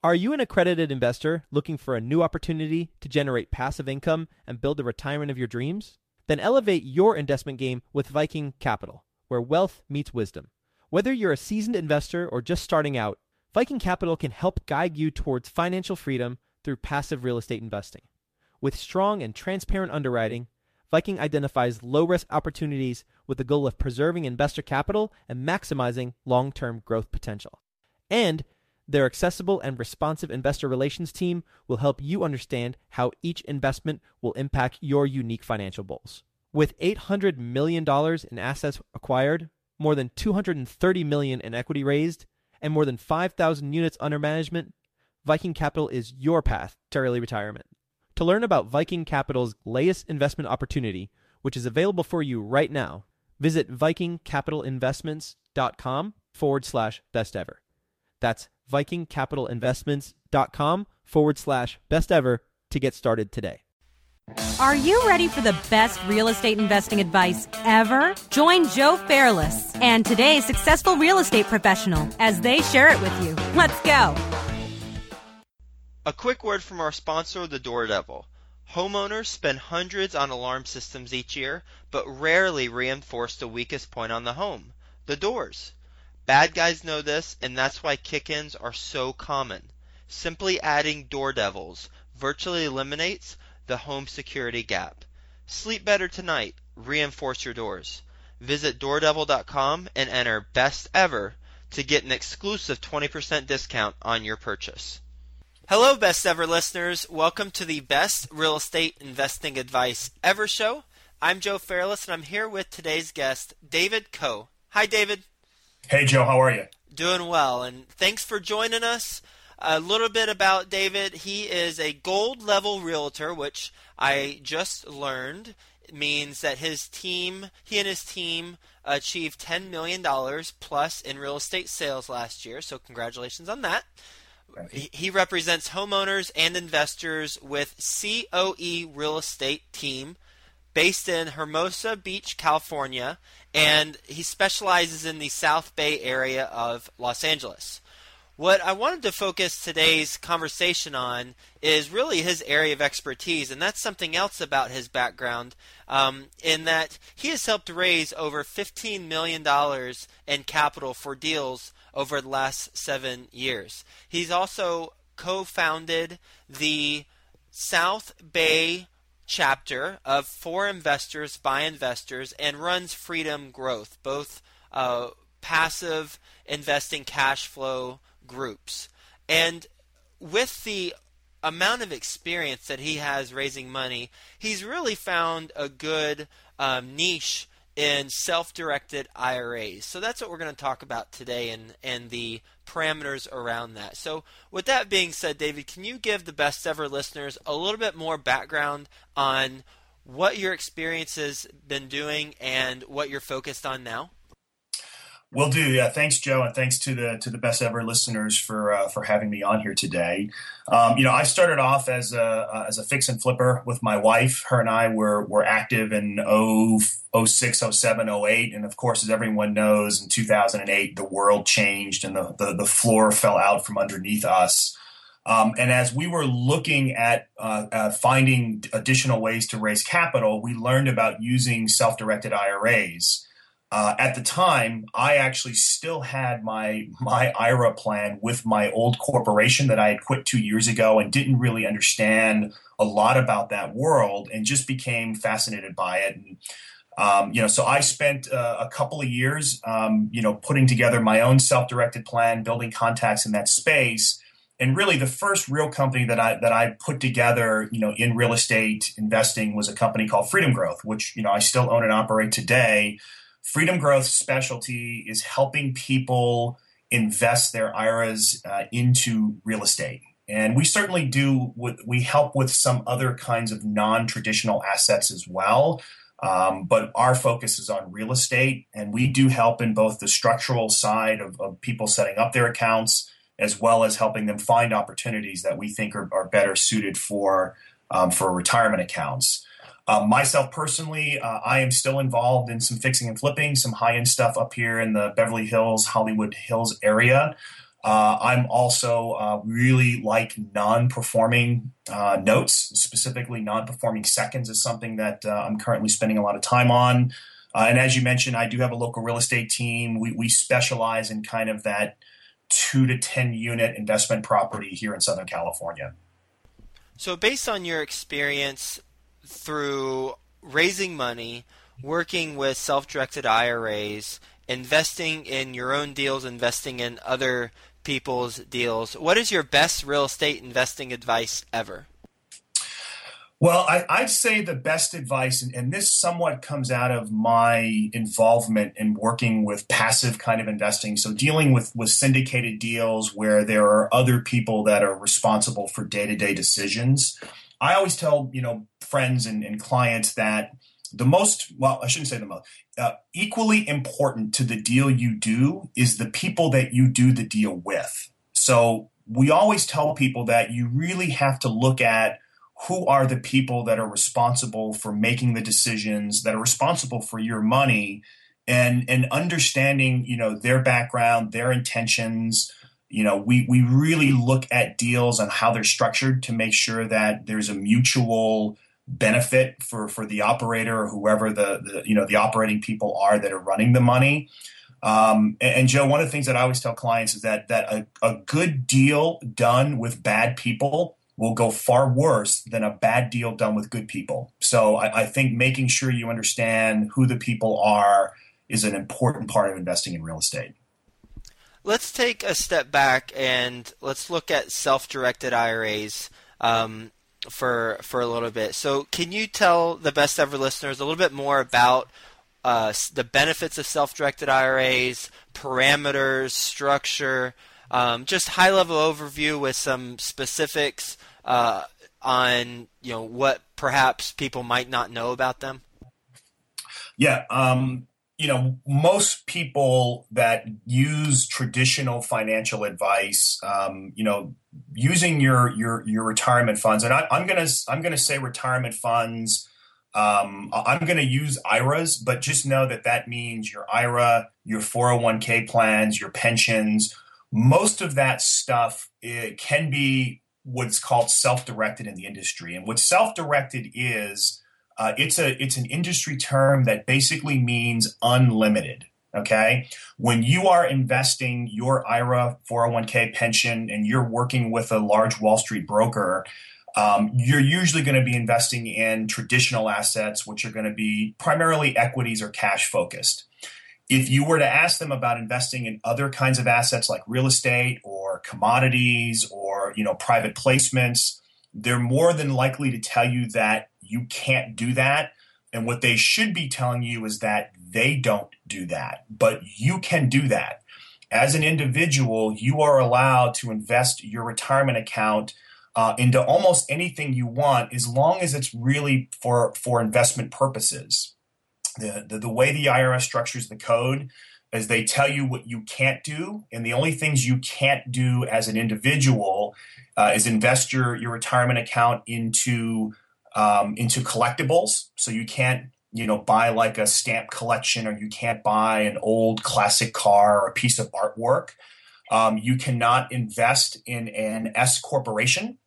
Are you an accredited investor looking for a new opportunity to generate passive income and build the retirement of your dreams? Then elevate your investment game with Viking Capital, where wealth meets wisdom. Whether you're a seasoned investor or just starting out, Viking Capital can help guide you towards financial freedom through passive real estate investing. With strong and transparent underwriting, Viking identifies low-risk opportunities with the goal of preserving investor capital and maximizing long-term growth potential. And their accessible and responsive investor relations team will help you understand how each investment will impact your unique financial goals. With $800 million in assets acquired, more than $230 million in equity raised, and more than 5,000 units under management, Viking Capital is your path to early retirement. To learn about Viking Capital's latest investment opportunity, which is available for you right now, visit vikingcapitalinvestments.com/best ever. That's vikingcapitalinvestments.com/best ever to get started today. Are you ready for the best real estate investing advice ever? Join Joe Fairless and today's successful real estate professional as they share it with you. Let's go. A quick word from our sponsor, the Door Devil. Homeowners spend hundreds on alarm systems each year, but rarely reinforce the weakest point on the home, the doors. Bad guys know this, and that's why kick-ins are so common. Simply adding Door Devils virtually eliminates the home security gap. Sleep better tonight. Reinforce your doors. Visit doordevil.com and enter Best Ever to get an exclusive 20% discount on your purchase. Hello, Best Ever listeners. Welcome to the Best Real Estate Investing Advice Ever show. I'm Joe Fairless, and I'm here with today's guest, David Koh. Hi, David. Hey, Joe. How are you? Doing well, and thanks for joining us. A little bit about David. He is a gold level realtor, which I just learned means that he and his team achieved $10 million plus in real estate sales last year, so congratulations on that. He represents homeowners and investors with COE Real Estate Team based in Hermosa Beach, California, and he specializes in the South Bay area of Los Angeles. What I wanted to focus today's conversation on is really his area of expertise, and that's something else about his background, in that he has helped raise over $15 million in capital for deals over the last 7 years. He's also co-founded the South Bay chapter of For Investors by Investors and runs Freedom Growth, both passive investing cash flow groups. And with the amount of experience that he has raising money, he's really found a good niche in self-directed IRAs. So that's what we're going to talk about today and the parameters around that. So with that being said, David, can you give the Best Ever listeners a little bit more background on what your experience has been doing and what you're focused on now? Will do. Yeah. Thanks, Joe, and thanks to the Best Ever listeners for having me on here today. I started off as a fix and flipper with my wife. Her and I were active in 06, 07, 08, and of course, as everyone knows, in 2008 the world changed and the floor fell out from underneath us. And as we were looking at finding additional ways to raise capital, we learned about using self-directed IRAs. At the time, I actually still had my IRA plan with my old corporation that I had quit 2 years ago and didn't really understand a lot about that world and just became fascinated by it. And, so I spent a couple of years, putting together my own self-directed plan, building contacts in that space. And really the first real company that I put together, in real estate investing was a company called Freedom Growth, which, I still own and operate today. Freedom Growth's specialty is helping people invest their IRAs into real estate. And we certainly we help with some other kinds of non-traditional assets as well. But our focus is on real estate. And we do help in both the structural side of people setting up their accounts, as well as helping them find opportunities that we think are better suited for retirement accounts. Myself personally, I am still involved in some fixing and flipping, some high-end stuff up here in the Beverly Hills, Hollywood Hills area. I'm also really like non-performing notes, specifically non-performing seconds is something that I'm currently spending a lot of time on. And as you mentioned, I do have a local real estate team. We specialize in kind of that 2 to 10 unit investment property here in Southern California. So based on your experience through raising money, working with self-directed IRAs, investing in your own deals, investing in other people's deals, what is your best real estate investing advice ever? Well, I'd say the best advice, and this somewhat comes out of my involvement in working with passive kind of investing. So dealing with syndicated deals where there are other people that are responsible for day-to-day decisions. I always tell, friends and clients that I shouldn't say the most, equally important to the deal you do is the people that you do the deal with. So we always tell people that you really have to look at who are the people that are responsible for making the decisions, that are responsible for your money, and understanding, their background, their intentions. We really look at deals and how they're structured to make sure that there's a mutual benefit for the operator or whoever the operating people are that are running the money. And Joe, one of the things that I always tell clients is that a good deal done with bad people will go far worse than a bad deal done with good people. So I think making sure you understand who the people are is an important part of investing in real estate. Let's take a step back and let's look at self-directed IRAs for a little bit. So can you tell the best ever listeners a little bit more about the benefits of self-directed IRAs, parameters, structure, just high-level overview with some specifics on what perhaps people might not know about them? Yeah, most people that use traditional financial advice, using your retirement funds, and I'm gonna say retirement funds. I'm going to use IRAs, but just know that means your IRA, your 401k plans, your pensions. Most of that stuff, it can be what's called self-directed in the industry. And what self-directed is, it's an industry term that basically means unlimited. Okay. When you are investing your IRA, 401k pension, and you're working with a large Wall Street broker, you're usually going to be investing in traditional assets, which are going to be primarily equities or cash focused. If you were to ask them about investing in other kinds of assets like real estate or commodities or, private placements, they're more than likely to tell you that you can't do that. And what they should be telling you is that they don't do that, but you can do that. As an individual, you are allowed to invest your retirement account into almost anything you want, as long as it's really for investment purposes. The way the IRS structures the code is they tell you what you can't do, and the only things you can't do as an individual is invest your retirement account into collectibles. So you can't buy like a stamp collection, or you can't buy an old classic car or a piece of artwork. You cannot invest in an S corporation,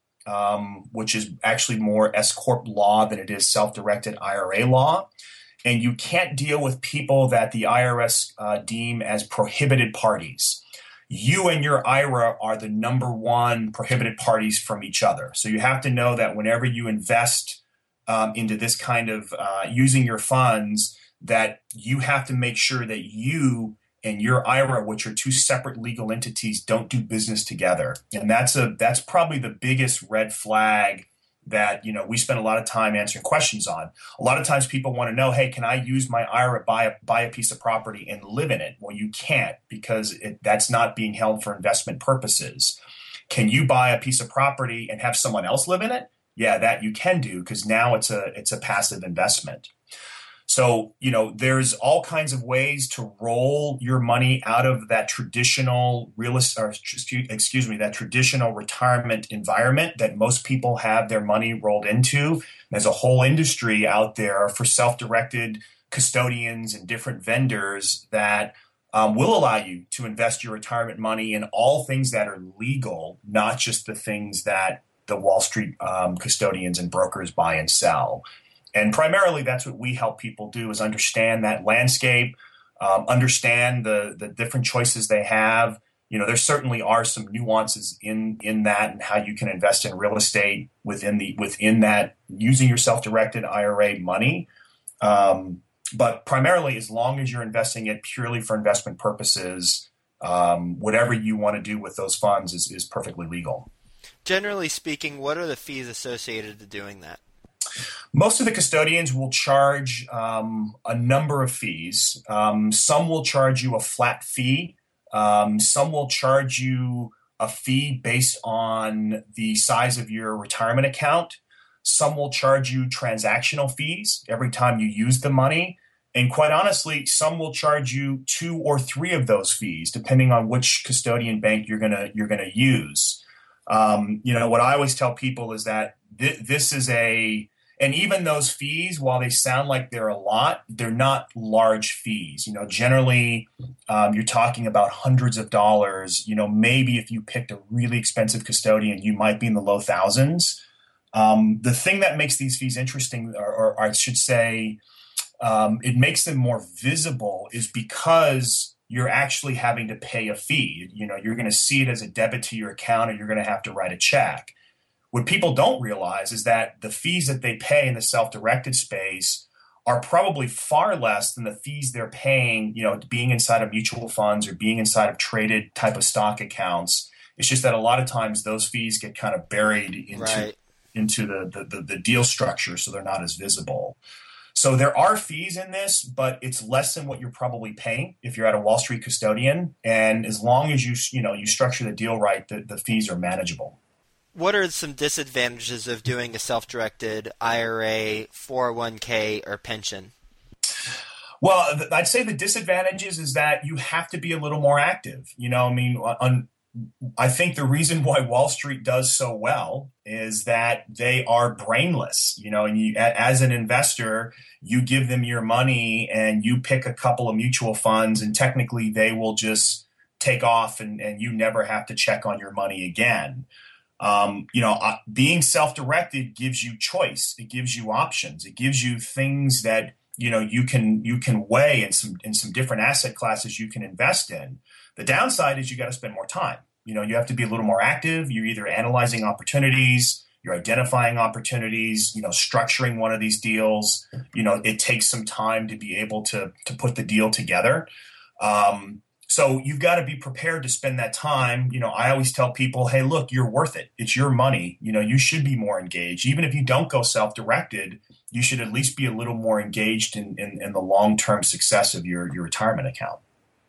which is actually more S corp law than it is self-directed IRA law. And you can't deal with people that the IRS deem as prohibited parties. You and your IRA are the number one prohibited parties from each other. So you have to know that whenever you invest into this kind of using your funds, that you have to make sure that you and your IRA, which are two separate legal entities, don't do business together. And that's probably the biggest red flag that we spend a lot of time answering questions on. A lot of times people want to know, hey, can I use my IRA, buy a piece of property and live in it? Well, you can't, because that's not being held for investment purposes. Can you buy a piece of property and have someone else live in it? Yeah, that you can do, because now it's a passive investment. So, there's all kinds of ways to roll your money out of that traditional that traditional retirement environment that most people have their money rolled into. There's a whole industry out there for self-directed custodians and different vendors that will allow you to invest your retirement money in all things that are legal, not just the things that the Wall Street custodians and brokers buy and sell. And primarily, that's what we help people do, is understand that landscape, understand the different choices they have. There certainly are some nuances in that and how you can invest in real estate within that using your self-directed IRA money. But primarily, as long as you're investing it purely for investment purposes, whatever you want to do with those funds is perfectly legal. Generally speaking, what are the fees associated to doing that? Most of the custodians will charge a number of fees. Some will charge you a flat fee. Some will charge you a fee based on the size of your retirement account. Some will charge you transactional fees every time you use the money. And quite honestly, some will charge you 2 or 3 of those fees, depending on which custodian bank you're gonna use. What I always tell people is that this is and even those fees, while they sound like they're a lot, they're not large fees. Generally, you're talking about hundreds of dollars. Maybe if you picked a really expensive custodian, you might be in the low thousands. The thing that makes these fees interesting, or I should say, it makes them more visible, is because you're actually having to pay a fee. You're going to see it as a debit to your account, or you're going to have to write a check. What people don't realize is that the fees that they pay in the self-directed space are probably far less than the fees they're paying, being inside of mutual funds or being inside of traded type of stock accounts. It's just that a lot of times those fees get kind of buried into the deal structure, so they're not as visible. So there are fees in this, but it's less than what you're probably paying if you're at a Wall Street custodian. And as long as you structure the deal right, the fees are manageable. What are some disadvantages of doing a self-directed IRA, 401k, or pension? Well, I'd say the disadvantages is that you have to be a little more active. I think the reason why Wall Street does so well is that they are brainless. And as an investor, you give them your money and you pick a couple of mutual funds, and technically they will just take off and you never have to check on your money again. Being self-directed gives you choice. It gives you options. It gives you things that, you can weigh in some different asset classes you can invest in. The downside is you got to spend more time. You have to be a little more active. You're either analyzing opportunities, you're identifying opportunities, structuring one of these deals. It takes some time to be able to put the deal together. So you've got to be prepared to spend that time. I always tell people, hey, look, you're worth it. It's your money. You should be more engaged. Even if you don't go self-directed, you should at least be a little more engaged in the long-term success of your retirement account.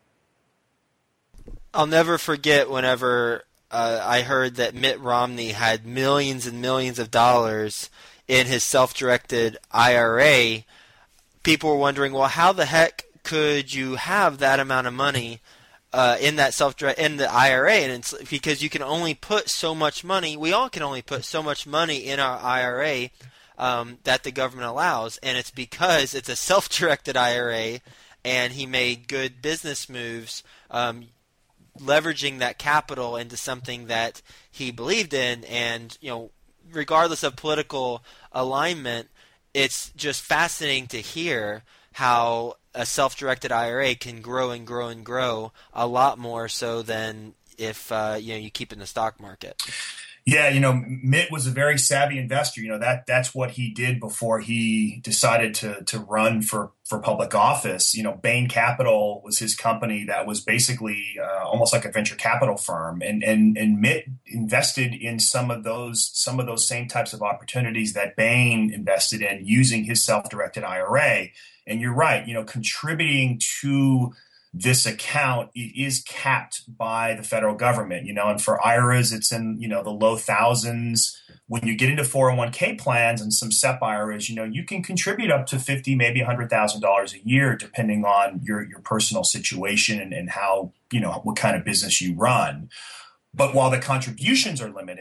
I'll never forget whenever I heard that Mitt Romney had millions and millions of dollars in his self-directed IRA. People were wondering, well, how the heck could you have that amount of money in the IRA? And it's because you can only put so much money. We all can only put so much money in our IRA that the government allows, and it's because it's a self-directed IRA, and he made good business moves leveraging that capital into something that he believed in. And regardless of political alignment, it's just fascinating to hear how a self-directed IRA can grow and grow and grow a lot more so than if you keep it in the stock market. Yeah, Mitt was a very savvy investor. That's what he did before he decided to run for public office. Bain Capital was his company that was basically almost like a venture capital firm, and Mitt invested in some of those same types of opportunities that Bain invested in using his self-directed IRA. And you're right, contributing to this account, it is capped by the federal government, and for IRAs, it's in, the low thousands. When you get into 401k plans and some SEP IRAs, you can contribute up to $50,000, maybe $100,000 a year, depending on your personal situation and how, what kind of business you run. But while the contributions are limited,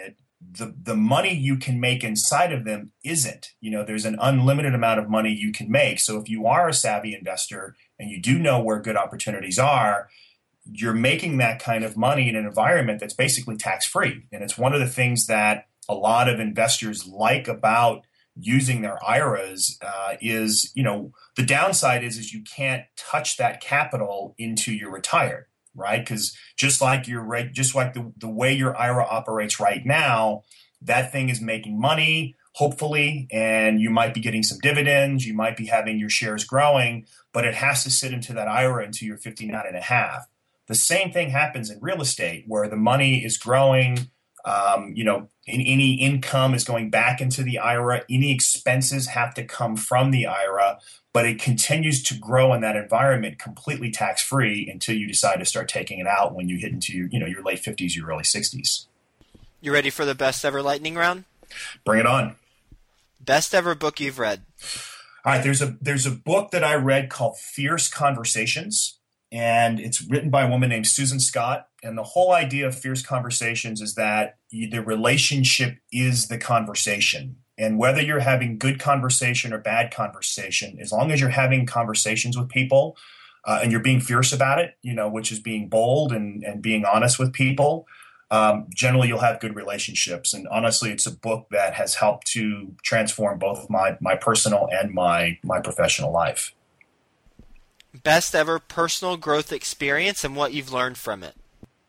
the money you can make inside of them isn't. There's an unlimited amount of money you can make. So if you are a savvy investor and you do know where good opportunities are, you're making that kind of money in an environment that's basically tax-free. And it's one of the things that a lot of investors like about using their IRAs is, the downside is you can't touch that capital into your retired, right? Because just like the way your IRA operates right now, that thing is making money, hopefully, and you might be getting some dividends, you might be having your shares growing, but it has to sit into that IRA until you're 59 and a half. The same thing happens in real estate where the money is growing, any income is going back into the IRA, any expenses have to come from the IRA, but it continues to grow in that environment completely tax-free until you decide to start taking it out when you hit into your late 50s, your early 60s. You ready for the best ever lightning round? Bring it on. Best ever book you've read? All right, there's a book that I read called Fierce Conversations. And it's written by a woman named Susan Scott. And the whole idea of Fierce Conversations is that the relationship is the conversation. And whether you're having good conversation or bad conversation, as long as you're having conversations with people and you're being fierce about it, which is being bold and being honest with people, generally you'll have good relationships. And honestly, it's a book that has helped to transform both my personal and my professional life. Best ever personal growth experience and what you've learned from it?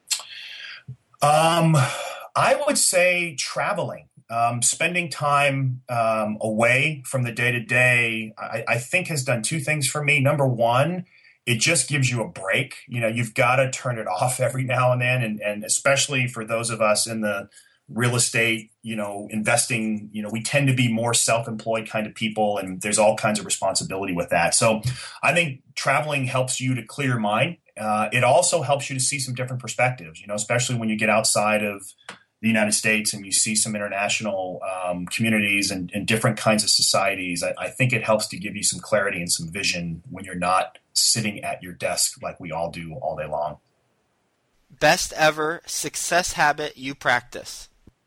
I would say traveling, spending time away from the day-to-day, I think has done two things for me. Number one, it just gives you a break. You've got to turn it off every now and then. And especially for those of us in the real estate, investing, we tend to be more self-employed kind of people, and there's all kinds of responsibility with that. So I think traveling helps you to clear your mind. It also helps you to see some different perspectives, especially when you get outside of the United States and you see some international communities and different kinds of societies. I think it helps to give you some clarity and some vision when you're not sitting at your desk like we all do all day long. Best ever success habit you practice?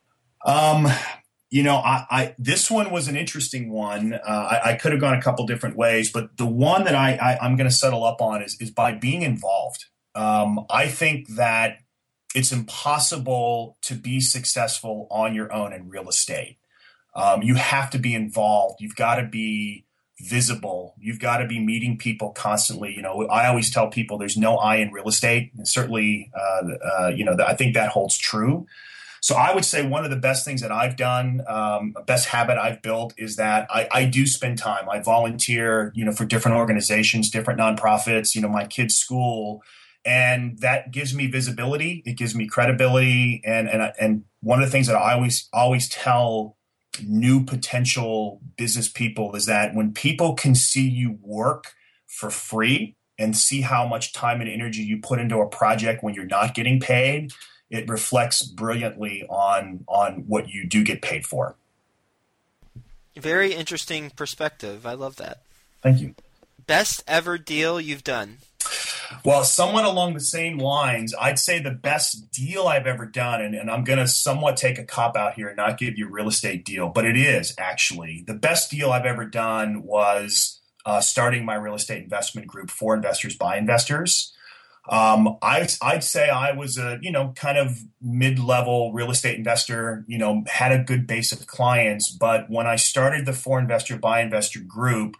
This one was an interesting one. I could have gone a couple different ways, but the one that I'm going to settle up on is by being involved. I think that it's impossible to be successful on your own in real estate. You have to be involved. You've got to be visible. You've got to be meeting people constantly. I always tell people there's no I in real estate. And certainly, I think that holds true. So I would say one of the best things that I've done, a best habit I've built is that I do spend time. I volunteer, for different organizations, different nonprofits, my kids' school, and that gives me visibility. It gives me credibility. And one of the things that I always tell new potential business people is that when people can see you work for free and see how much time and energy you put into a project when you're not getting paid, it reflects brilliantly on what you do get paid for. Very interesting perspective. I love that. Thank you. Best ever deal you've done? Well, somewhat along the same lines, I'd say the best deal I've ever done, and I'm going to somewhat take a cop out here and not give you a real estate deal, but it is actually. The best deal I've ever done was starting my real estate investment group, For Investors by Investors. I'd say I was a, kind of mid-level real estate investor, had a good base of clients. But when I started the For Investor by Investor group,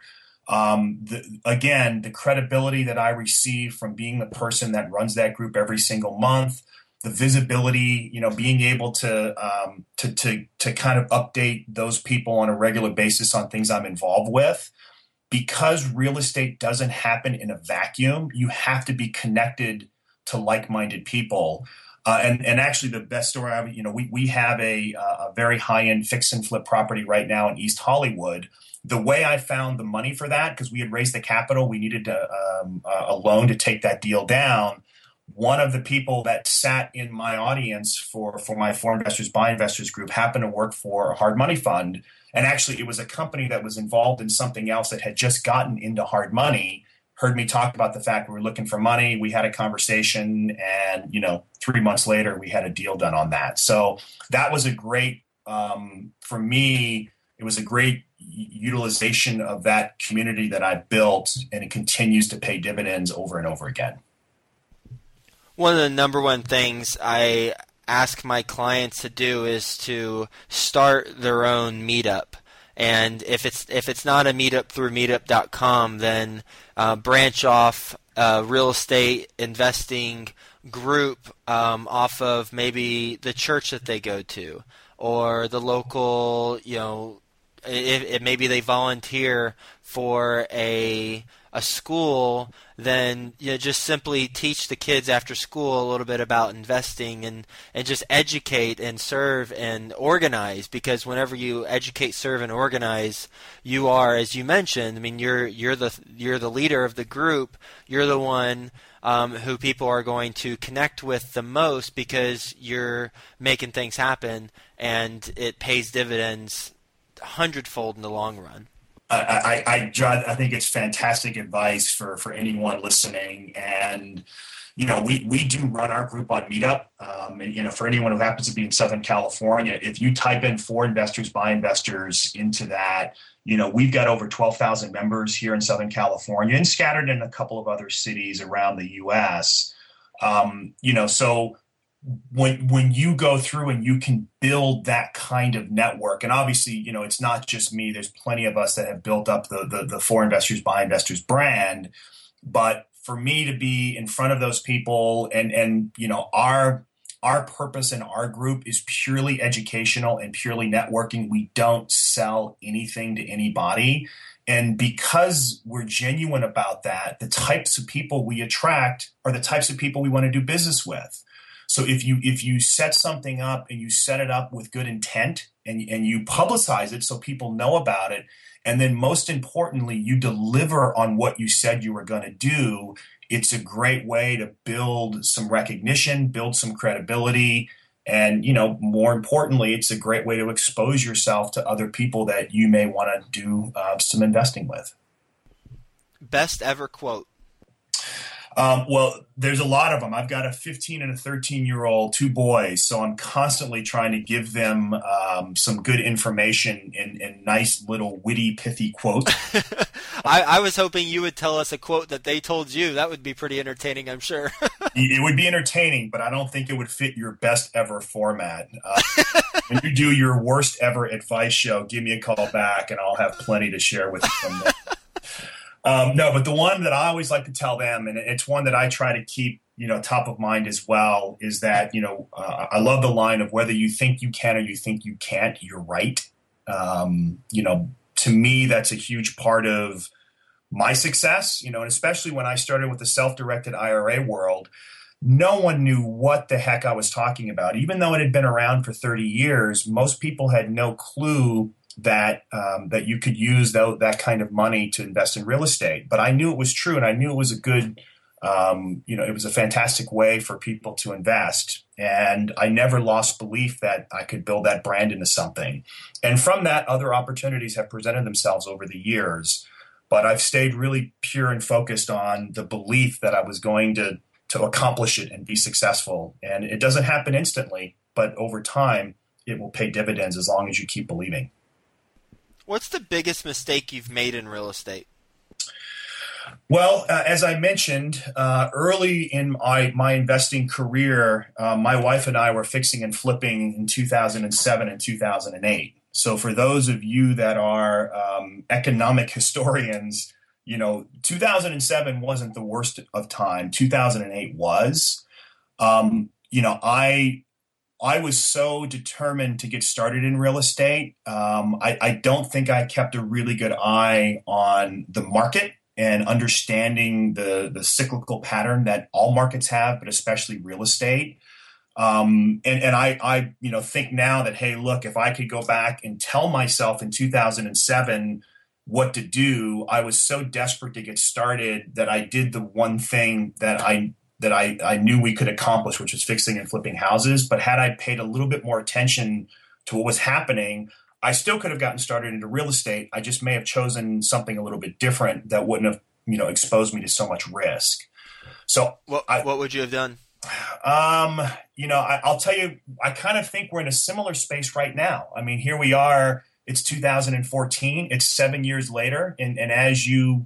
the credibility that I received from being the person that runs that group every single month, the visibility, being able to kind of update those people on a regular basis on things I'm involved with. Because real estate doesn't happen in a vacuum, you have to be connected to like-minded people. And actually, the best story we have a very high-end fix and flip property right now in East Hollywood. The way I found the money for that, because we had raised the capital, we needed a loan to take that deal down. One of the people that sat in my audience for my For Investors by Investors group happened to work for a hard money fund. And actually, it was a company that was involved in something else that had just gotten into hard money, heard me talk about the fact we were looking for money. We had a conversation, and 3 months later, we had a deal done on that. So that was a great, for me, it was a great utilization of that community that I built, and it continues to pay dividends over and over again. One of the number one things I ask my clients to do is to start their own meetup. And if it's not a meetup through meetup.com, then branch off a real estate investing group off of maybe the church that they go to, or the local, if maybe they volunteer for a school, then just simply teach the kids after school a little bit about investing, and just educate and serve and organize. Because whenever you educate, serve, and organize, you are, as you mentioned, you're the leader of the group. You're the one who people are going to connect with the most, because you're making things happen, and it pays dividends 100-fold in the long run. I think it's fantastic advice for anyone listening. And, we do run our group on Meetup. And, for anyone who happens to be in Southern California, if you type in For Investors by Investors into that, we've got over 12,000 members here in Southern California and scattered in a couple of other cities around the U.S. So when you go through and you can build that kind of network, and obviously, it's not just me, there's plenty of us that have built up the For Investors by Investors brand. But for me to be in front of those people, and our purpose in our group is purely educational and purely networking. We don't sell anything to anybody. And because we're genuine about that, the types of people we attract are the types of people we want to do business with. So if you set something up and you set it up with good intent, and you publicize it so people know about it, and then most importantly, you deliver on what you said you were going to do, it's a great way to build some recognition, build some credibility, and more importantly, it's a great way to expose yourself to other people that you may want to do some investing with. Best ever quote? Well, there's a lot of them. I've got a 15 and a 13-year-old, 2 boys, so I'm constantly trying to give them some good information in nice little witty, pithy quotes. I was hoping you would tell us a quote that they told you. That would be pretty entertaining, I'm sure. It would be entertaining, but I don't think it would fit your best ever format. When you do your worst ever advice show, give me a call back, and I'll have plenty to share with you from there. No, but the one that I always like to tell them, and it's one that I try to keep, top of mind as well, is that, I love the line of whether you think you can or you think you can't, you're right. To me, that's a huge part of my success, and especially when I started with the self-directed IRA world, no one knew what the heck I was talking about. Even though it had been around for 30 years, most people had no clue that you could use that kind of money to invest in real estate. But I knew it was true, and I knew it was a good, it was a fantastic way for people to invest. And I never lost belief that I could build that brand into something. And from that, other opportunities have presented themselves over the years. But I've stayed really pure and focused on the belief that I was going to accomplish it and be successful. And it doesn't happen instantly, but over time, it will pay dividends as long as you keep believing. What's the biggest mistake you've made in real estate? Well, as I mentioned, early in my investing career, my wife and I were fixing and flipping in 2007 and 2008. So for those of you that are economic historians, 2007 wasn't the worst of time. 2008 was. I was so determined to get started in real estate. I don't think I kept a really good eye on the market and understanding the cyclical pattern that all markets have, but especially real estate. And I think now that, hey, look, if I could go back and tell myself in 2007 what to do, I was so desperate to get started that I did the one thing that I knew we could accomplish, which was fixing and flipping houses. But had I paid a little bit more attention to what was happening, I still could have gotten started into real estate. I just may have chosen something a little bit different that wouldn't have expose me to so much risk. So what would you have done? I'll tell you, I kind of think we're in a similar space right now. I mean, here we are, it's 2014, it's 7 years later. And as there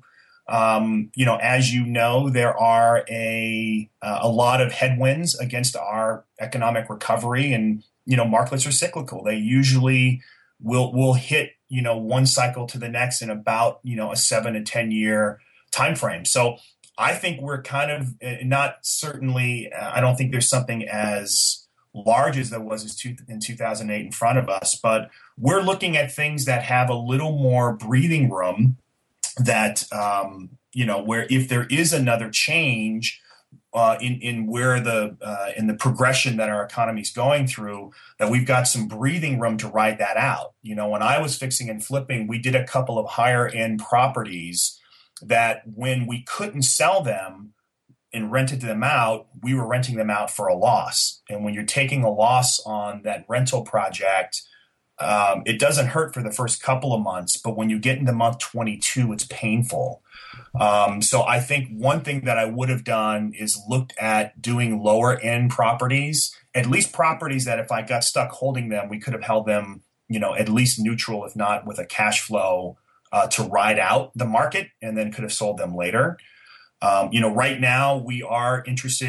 are a lot of headwinds against our economic recovery, and, markets are cyclical. They usually will hit, one cycle to the next in about, a 7 to 10 year time frame. So I think we're kind of not certainly, I don't think there's something as large as there was in 2008 in front of us, but we're looking at things that have a little more breathing room that, where if there is another change in the progression that our economy is going through, that we've got some breathing room to ride that out. When I was fixing and flipping, we did a couple of higher end properties that when we couldn't sell them and rented them out, we were renting them out for a loss. And when you're taking a loss on that rental project, it doesn't hurt for the first couple of months, but when you get into month 22, it's painful. So I think one thing that I would have done is looked at doing lower end properties, at least properties that if I got stuck holding them, we could have held them, at least neutral, if not with a cash flow to ride out the market, and then could have sold them later. Right now we are interested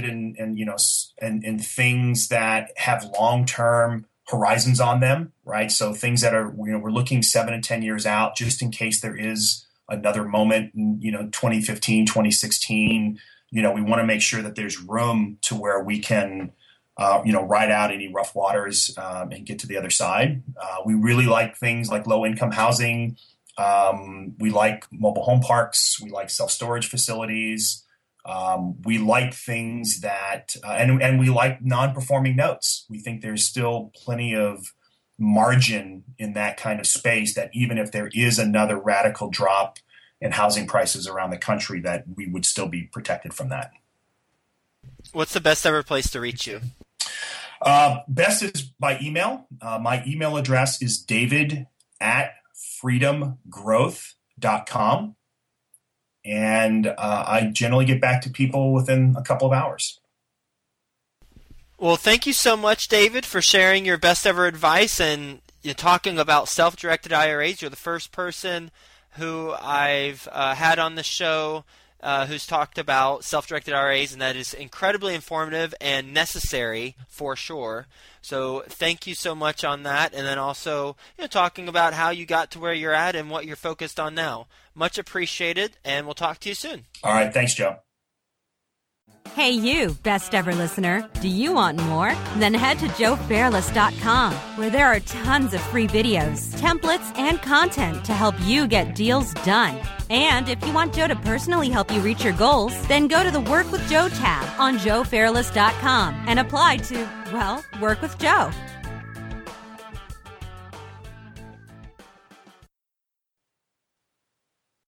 in things that have long-term horizons on them, right? So things that are, we're looking 7 to 10 years out, just in case there is another moment in, 2015, 2016, we want to make sure that there's room to where we can, ride out any rough waters and get to the other side. We really like things like low-income housing. We like mobile home parks. We like self-storage facilities. We like things that, and we like non-performing notes. We think there's still plenty of margin in that kind of space, that even if there is another radical drop in housing prices around the country, that we would still be protected from that. What's the best ever place to reach you? Best is by email. My email address is david@freedomgrowth.com. And I generally get back to people within a couple of hours. Well, thank you so much, David, for sharing your best ever advice and talking about self-directed IRAs. You're the first person who I've had on the show who's talked about self-directed IRAs, and that is incredibly informative and necessary for sure. So thank you so much on that, and then also talking about how you got to where you're at and what you're focused on now. Much appreciated, and we'll talk to you soon. All right, thanks, Joe. Hey you, best ever listener. Do you want more? Then head to joefairless.com, where there are tons of free videos, templates, and content to help you get deals done. And if you want Joe to personally help you reach your goals, then go to the Work with Joe tab on joefairless.com and apply to, work with Joe.